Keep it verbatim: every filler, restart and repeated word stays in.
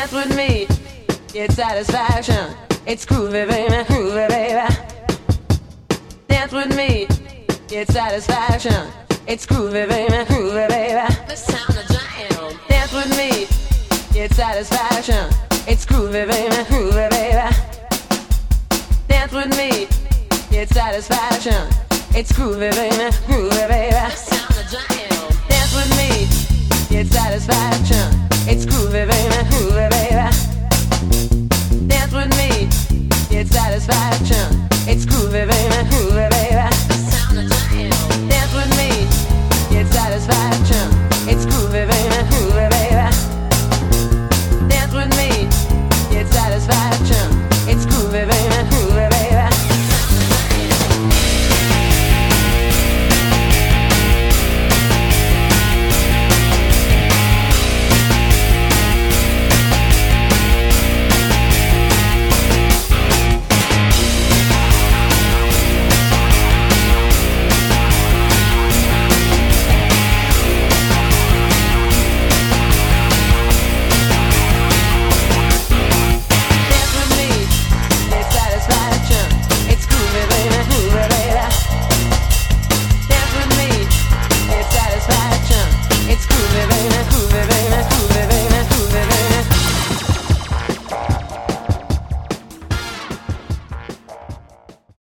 Dance with me, get satisfaction. It's groovy, baby, groovy, baby. Dance with me, get satisfaction. It's groovy, baby, groovy, baby. Let's sound the jam. Dance with me, get satisfaction. It's groovy, baby, groovy, baby. Dance with me, get satisfaction. It's groovy, baby, groovy, baby.